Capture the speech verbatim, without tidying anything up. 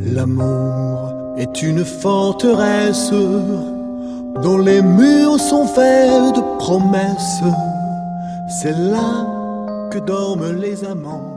L'amour est une forteresse dont les murs sont faits de promesses. C'est là que dorment les amants.